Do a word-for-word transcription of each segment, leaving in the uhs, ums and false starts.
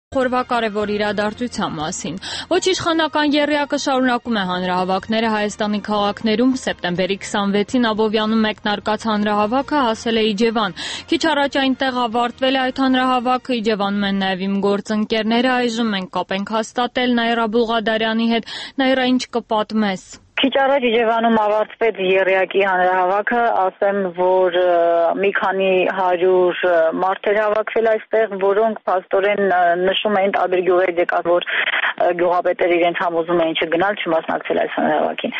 Խորվա կարևոր իրադարձության մասին։ Ոչ իշխանական եռյակը շարունակում է հանրահավաքները Հայաստանի քաղաքներում։ Սեպտեմբերի քսանվեցին Աբովյանում մեկնարկած հանրահավաքը հասել է Իջևան։ Քիչ առաջ այնտեղ ավարտվել է այդ հանրահավաքը։ Իջևանում են նաև իմ գործընկերները, այժմ մենք կապ ենք հաստատել Նաիրա Բուլղադարյանի հետ։ Նաիրա, ինչ կպատմես։ Քիչ առաջ Իջևանում ավարտվեց եռյակի հանրահավաքը, ասեմ, որ մի քանի հարյուր մարդ էր հավաքվել այստեղ, որոնք փաստորեն նշում էին տարբեր գյուղերից եկած, որ գյուղապետերը իրենց համոզում էին չգնալ, չմասնակցել այս հանրահավաքին։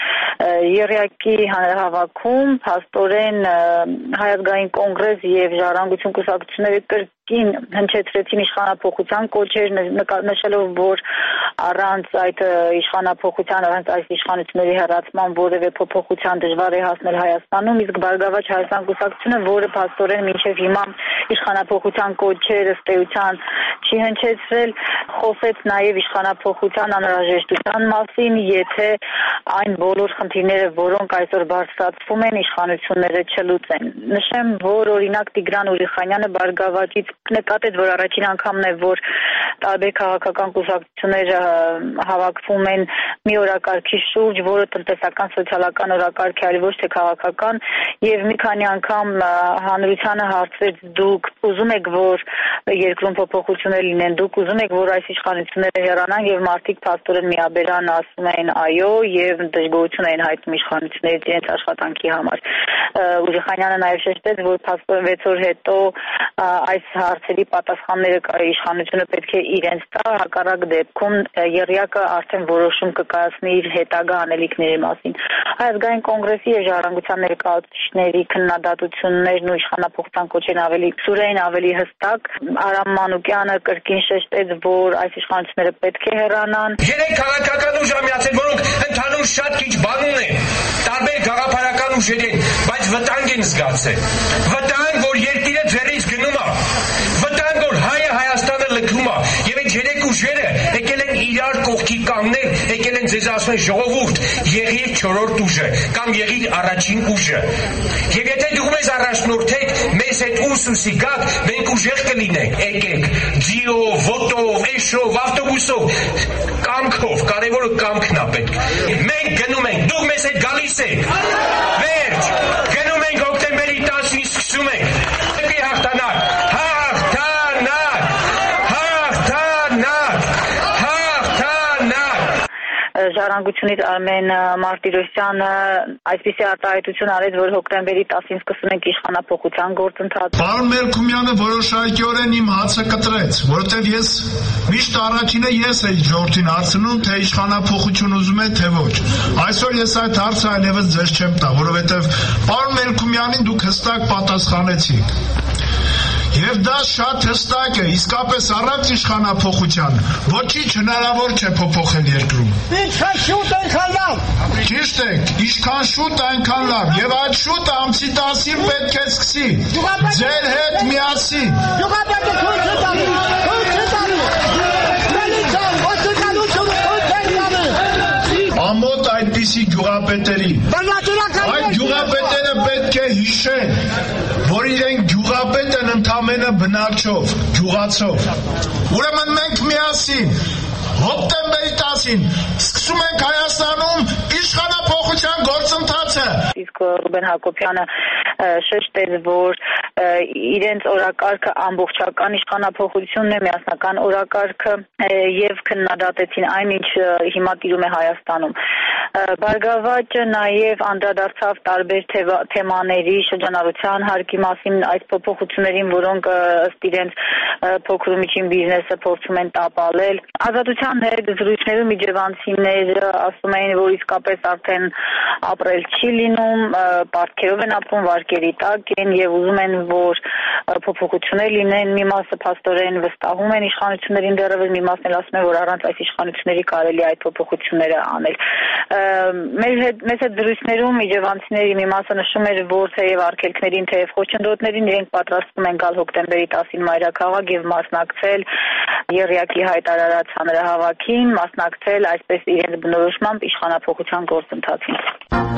Եռյակի հանրահավաքում փաստորեն Հայ ազգային կոնգրես եւ Ժառանգություն կուսակցությունները կրկին հնչեցրեցին իշխանափոխության կոչեր, նշելով, որ առանց այդ իշխանափոխության, առանց այս իշխանությունների հեռացման որևէ փոփոխության դժվար է հասնել Հայաստանում, իսկ Բարգավաճ Հայաստան կուսակցությունը, որը փաստորեն մինչև հիմա իշխանափոխության կոչեր ըստ էության չի հնչեցրել, խոսեց նաև իշխանափոխության անհրաժեշտության մասին, եթե այն բոլոր խնդիրները, որոնք այսօր բարձրացվում են, իշխանությունները չլուծեն։ Նշեմ, որ օրինակ Տիգրան Ուրիխանյանը Բարգավաճից նկատեց, որ առաջին անգամն է, որ տարբեր քաղաքական կուսակցություններ հավաքվում են մի օրակարգի շուրջ, որը տնտեսական, սոցիալական օրակարգ է, այլ ոչ թե քաղաքական, եւ մի քանի անգամ հանրությանը հարցրեց, դուք ուզում եք, որ երկրում փոփոխություններ լինեն, դուք ուզում եք, որ այս իշխանությունները հեռանան, եւ մարդիկ փաստորեն միաբերան ասում են այո եւ դժգոհություն են հայտնում իշխանություններից իրենց աշխատանքի համար։ Ուրիխանյանը նաև շեշտեց, որ փաստորեն վեց օր հետո այս հարցերի պատասխանները իշխանությունը պետք է իրենց տա, հակառակ դեպքում եռյակը արդեն որոշում կկայացնի իր հետագա անելիքների մասին։ Հայ ազգային կոնգրեսի եւ Ժառանգության ներկայացուցիչների քննադատություններն ու իշխանափոխության կոչերն ավելի սուր էին, ավելի հստակ։ Արամ Մանուկյանը կրկին շեշտեց, որ այս իշխանությունները պետք է հեռանան։ Երեք քաղաքական ուժ ամիացել, որոնք ընդհանուր շատ քիչ բան ունեն, տարբեր գաղափարական ուժեր են, բայց վտանգ են զգացել։ Վտանգ, որ երկիրը ձեռից գնում է, վտանգ, որ հայը Հայաստանը լքվում է, եւ այդ երեք ուժերը եկել են իրար կողքի կանգնել, եկել են ձեզ ասում են ժողովուրդ, եղիր չորրորդ ուժը կամ եղիր առաջին ուժը։ Եվ եթե դու մեզ առաջնորդեք, մեզ հետ ուսուսի գաք, մենք ուժեղ կլինենք։ Եկեք ձիով, ոտով, էշով, ավտոբուսով, կամքով, կարևորը կամքն է պետք։ Մենք գնում ենք, դուք մեզ հետ գալիս եք։ Վերջ, գնում ենք հոկտեմբերի տասին սկսում ենք։ Դեպի հաղթանակ, հաղթանակ, հաղթանակ, հաղթանակ։ Ժառանգությունից Արմեն Մարտիրոսյանը այսպիսի արտահայտություն արեց, որ հոկտեմբերի տասին սկսում ենք իշխանափոխության գործընթացը։ Պարոն Մելքումյանը որոշակիորեն իմ հացը կտրեց, որովհետև ես միշտ առաջինը ես էի ժողովրդին հարցնում, թե իշխանափոխություն ուզում է, թե ոչ։ Այսօր ես այդ հարցը այլևս ձեզ չեմ տա, որովհետև պարոն Մելքումյանին դուք հստակ պատասխանեցիք։ Եվ դա շատ հստակ է, իսկապես առանց իշխանափոխության ոչինչ հնարավոր չէ փոփոխել երկրում։ Ինչքան շուտ այնքան լավ։ Ճիշտ է, ինչքան շուտ այնքան լավ, եւ այդ շուտը ամսի տասին պետք է սկսի։ Ձեր հետ միասին։ Գյուղապետը թույլ չտալու, թույլ չտալու։ Մելիքան, ոչնչանությունը թույլ չտալու։ Ամոթ այդպիսի գյուղապետերի։ Այդ գյուղապետերը պետք է հիշեն, որ իրենք գյուղապետ են ընդամենը բնակչով, գյուղացով։ Ուրեմն մենք միասին հոկտեմբերի տասին սկսում ենք Հայաստանում իշխանափոխության գործընթացը։ Իսկ Ռուբեն Հակոբյանը շեշտեց, որ իրենց օրակարգը ամբողջական իշխանափոխությունն է, միասնական օրակարգը եւ քննադատեցին այն, ինչ հիմա տիրում է Հայաստանում։ Բարգավաճը նաև անդրադարձավ տարբեր թեմաների շրջանառության հարկի մասին, այդ փոփոխություններին, որոնք ըստ իրենց փոքր ու միջին բիզնեսը փորձում են տապալել։ Ազատության հետ զրույցներում իջևանցիները ասում էին, որ իսկապես արդեն ապրել չի լինում, պարտքերով են ապրում, վարկերի տակ են եւ ուզում են, որ փոփոխություններ լինեն։ Մի մասը փաստորեն վստահում են իշխանություններին դեռևս, մի մասն էլ ասում են, որ առանց այս իշխանությունների կարելի է այդ փոփոխությունները անել։ Մեր հետ մեծ հետ զրույցներում իջևանցիների մի մասը նշում էր, որ թեև արգելքներին, թեև խոչընդոտներին իրենք պատրաստվում են գալ հոկտեմբերի տասին մայրաքաղաք եւ մասնակցել եռյակի հայտարարած հանրահավաքին, մասնակցել այսպես իրենց բնորոշմամբ իշխանափոխության գործընթացին։